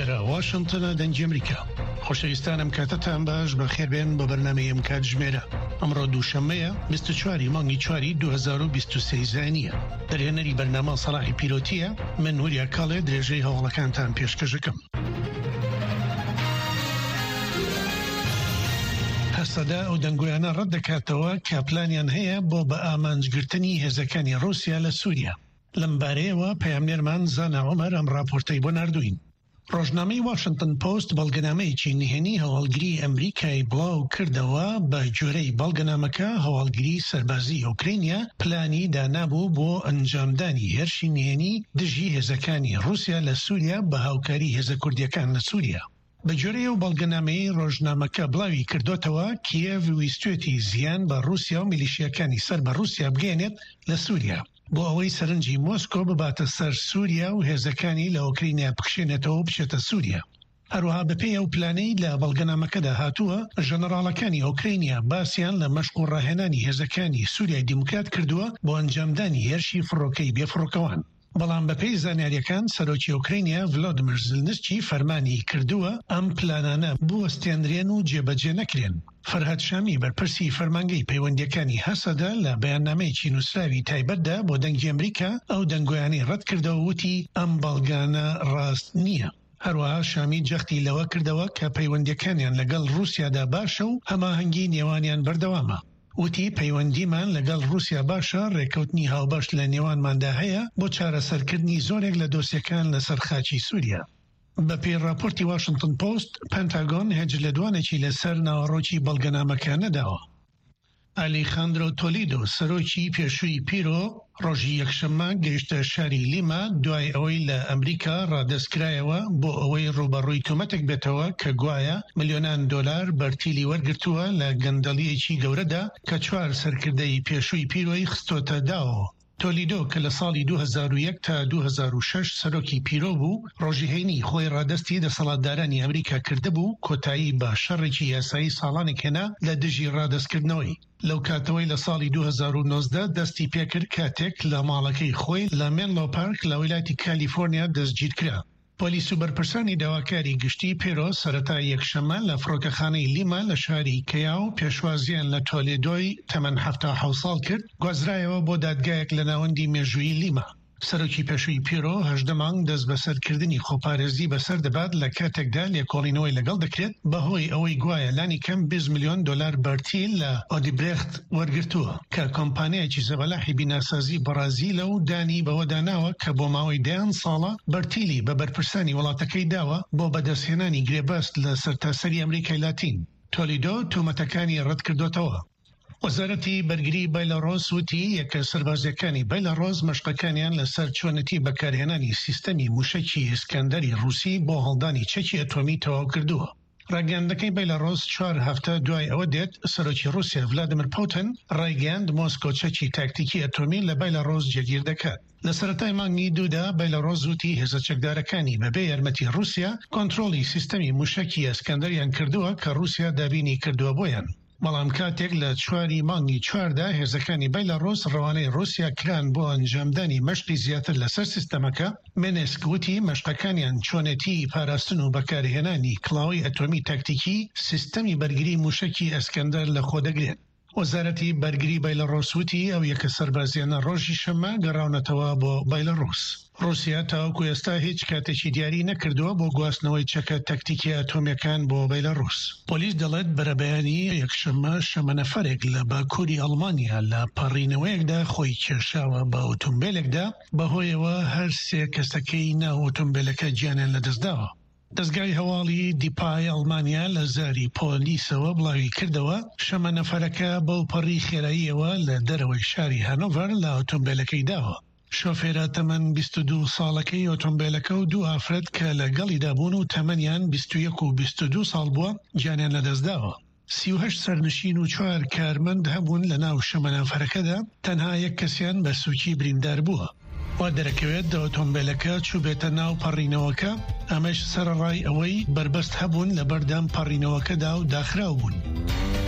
لێرە واشنگتنە دەنگی ئەمریکا. خۆشەویستانم کاتتان باش بەخێربێن بە بەرنامەیەم کاتژمێرە. ئەمڕۆ دووشەممەیە 24 مانگی 4 2023 زانیە. دەرهێنەری بەرنامە سەلاحی پیرۆتیە، من نوریا کاڵێ درێژەی هەوڵەکانتان پێشکەشەکەم. هەسەدا ئەو دەنگۆیانە ڕەت دەکاتەوە کە پلانیان هەیە بۆ بە ئامانجگرتنی هێزەکانی رووسیا لە سووریا. لەم بارەیەوە پەیامنێرمان زانا عومەر ئەم راپۆرتەی بۆ ناردوین. ڕۆژنامەی واشنگتن پۆست بەڵگەنامەیەکی نهێنی هەواڵگری ئەمریکای بڵاو کردەوە بە جۆرەی بەڵگەنامەکە هەواڵگری سەربازی ئوکرینیا پلانی دانابوو بۆ ئەنجامدانی هێرشی نهێنی دژی هێزەکانی رووسیا لە سووریا بە هاوکاری هێزە کوردیەکان لە سووریا. بە جۆرەی و بەڵگەنامەی ڕۆژنامەکە بڵاوی کردوتەوە کیێڤ ویستوێتی زیان بە رووسیا و میلیشیەکانی سەر بە رووسیا بگەێنێت لە سووریا بۆ ئەوەی سەرنجی مۆسکۆ بباتە سەر سووریا و هێزەکانی لە ئوکرینیا بخشێنێتەوە بچێتە سووریا. هەروەها بەپێی ئەو پلانەی لە بەڵگەنامەکەدا هاتووە، ژەنەڕاڵەکانی ئوکرینیا باسییان لە مەشق و ڕاهێنانی هێزەکانی سووریای دیموکرات کردووە بۆ ئەنجامدانی هێرشی فڕۆکەی بێفڕۆکەوان. بەڵام بەپێی زانیاریەکان سەرۆکی ئوکرینیا ڤلۆدیمیر زلنسکی فەرمانی کردووە ئەم پلانانە بوەستێنرێن و جێبەجێ نەکرێن. فەرهاد شامی بەرپرسی فەرمانگەی پەیوەندیەکانی هەسەدا لە بەیاننامەیەکی نووسراوی تایبەتدا بۆ دەنگی ئەمریکا ئەو دەنگۆیانەی ڕەت کردەوە وتی ئەم بەڵگانە ڕاست نییە. هەروەها شامی جەختی لەوە کردەوە کە پەیوەندیەکانیان لەگەڵ رووسیادا باشە و هەماهەنگی نێوانیان بەردەوامە. وتی پەیوەندیمان لەگەڵ رووسیا باشە، ڕێکەوتنی هاوبەش لە نێوانماندا هەیە بۆ چارەسەرکردنی زۆرێک لە دۆسیەکان لەسەر خاچی سووریا. بەپێی راپۆرتی واشنگتن پۆست، پەنتاگۆن هێج لە دوانێکی لەسەر ناوەڕۆکی بەڵگەنامەکە نەداوە. ئالیخاندرۆ تۆلیدۆ سەرۆکی پێشووی پیرۆ ڕۆژی یەکشەممە گەیشتە شاری لیما دوای ئەوەی لە ئەمریکا ڕادەستکرایەوە بۆ ئەوەی ڕوبەڕووی تۆمەتێک بێتەوە کە گوایە ملیۆنان دۆلار بەرتیلی وەرگرتووە لە گەندەڵیەکی گەورەدا کە 4 سەرکردەی پێشووی پیرۆی خستۆتە داوە. تۆلیدۆ کە لە ساڵی 2001 تا 2006 سەرۆکی پیرۆ بوو، ڕۆژی هەینی خۆی ڕادەستی دەسەڵاتدارانی ئەمریکا کردهبوو کۆتایی بە شەڕێکی یاسایی ساڵانێک هێنا لە دژی ڕادەستکردنەوەی. لەو کاتەوەی لە ساڵی 2019 دەستی پێکرد کاتێک لە ماڵەکەی خۆی لە مێنلۆ پارک لە ویلاتی کالیفۆرنیا دەستگیر کرا. پۆلیس و بەرپرسانی داواکاری گشتی پیرۆ سەرەتا یەکشەممە لە فڕۆکەخانەی لیما لە شاری کەیاو پێشوازیان لە تۆلێدۆی تەمەن 77 ساڵ کرد، گوازرایەوە بۆ دادگایەک لە ناوەندی مێژووی لیما. سەرۆکی پێشووی پیرۆ 18 مانگ دەست بەسەرکردنی خۆپارێزی بەسەر دەبات لە کاتێکدا لێکۆڵینەوەی لەگەڵ دەکرێت بەهۆی ئەوەی گوایە لانی کەم 20 میلیۆن دلار بەرتیل لە ئۆدیبرێخت وەرگرتووە کە کۆمپانیایەکی زەبەلاحی بیناسازی بەرازیلە و دانی بەوەداناوە کە بۆ ماوەی 10 ساڵە بەرتیلی بە بەرپرسانی وڵاتەکەی داوە بۆ بەدەستهێنانی گرێبەست لە سەرتاسەری ئەمریکای لاتین. تۆلیدۆ تۆمەتەکانی ڕەت کردوتەوە. وەزارەتی بەرگری بەیلاڕۆس وتی یەکە سەربازیەکانی بەیلاڕۆس مەشقەکانیان لەسەر چۆنەتی بەکارهێنانی سیستەمی موشەکی ئیسکەندەری رووسی بۆ هەڵدانی چەکی ئەتۆمی تەواو کردووە. ڕاگەیاندنەکەی بەیلاڕۆس 4 هەفتە دوای ئەوە دێت سەرۆکی رووسیا ڤلادیمیر پوتین ڕایگەیاند مۆسکۆ چەکی تاکتیکی ئەتۆمی لە بەیلاڕۆس جێگیر دەکات. لە سەرەتای مانگی دوودا بەیلاڕۆس وتی هێزە چەکدارەکانی بەبێ یارمەتی رووسیا کۆنتڕۆڵی سیستەمی موشەکی ئیسکەندەریان کردووە کە رووسیا دابینی کردووە بۆیان. بەڵام کاتێک لە 4 مانگی 4دا هێزەکانی بەیلاڕۆس ڕەوانەی رووسیا کران بۆ ئەنجامدانی مەشقی زیاتر لەسەر سیستەمەکە، مێنسک وتی مەشقەکانیان چۆنێتی پاراستن و بەکارهێنانی کڵاوی ئەتۆمی تاکتیکی سیستەمی بەرگری موشەکی ئەسکەندەر لە خۆ دەگرێت. وەزارەتی بەرگری بەیلاڕۆس وتی ئەو یەکە سەربازیانە ڕۆژی شەممە گەڕاونەتەوە بۆ بەیلاڕۆس. رووسیا تاوەکو ئێستا هیچ کاتێکی دیاری نەکردووە بۆ گواستنەوەی چەکە تەکتیکی ئەتۆمیەکان بۆ بەیلاڕۆس. پۆلیس دەڵێت بەرەبەیانی یەکشەممە شەمە نەفەرێک لە باکووری ئەڵمانیا لە پەڕینەوەیەکدا خۆی کێشاوە بە ئۆتۆمبیلێکدا، بەهۆیەوە هەر 3 کەسەکەی ناو ئۆتۆمبیلەکە گیانیان لەدەستداوە. دەستگای هەواڵی دیپای ئەڵمانیا لە زاری پۆلیسەوە بڵاوی کردەوە شەمە نەفەرەکە بەو پەڕی خێراییەوە لە دەرەوەی شاری هانۆڤەر لە ئۆتۆمبیلەکەی داوە. شۆفێرە تەمەن 22 ساڵەکەی ئۆتۆمبیلەکە و 2 ئافرەت کە لەگەڵیدا بوون و تەمەنیان 21 و 22 ساڵ بووە گیانیان لەدەستداوە. 38 سەرنشین و 4 کارمەند هەبوون لە ناو شەمە نەفەرەکەدا، تەنها 1 کەسیان بە سووکی بریندار بووە. وا دەرەکەوێت ئۆتۆمبیلەکە چوبێتە ناو پەڕینەوەکە، ئەمەش سەرڕای ئەوەی بربەست هەبوون لە بەردەم پەڕینەوەکەدا و داخراو بوون.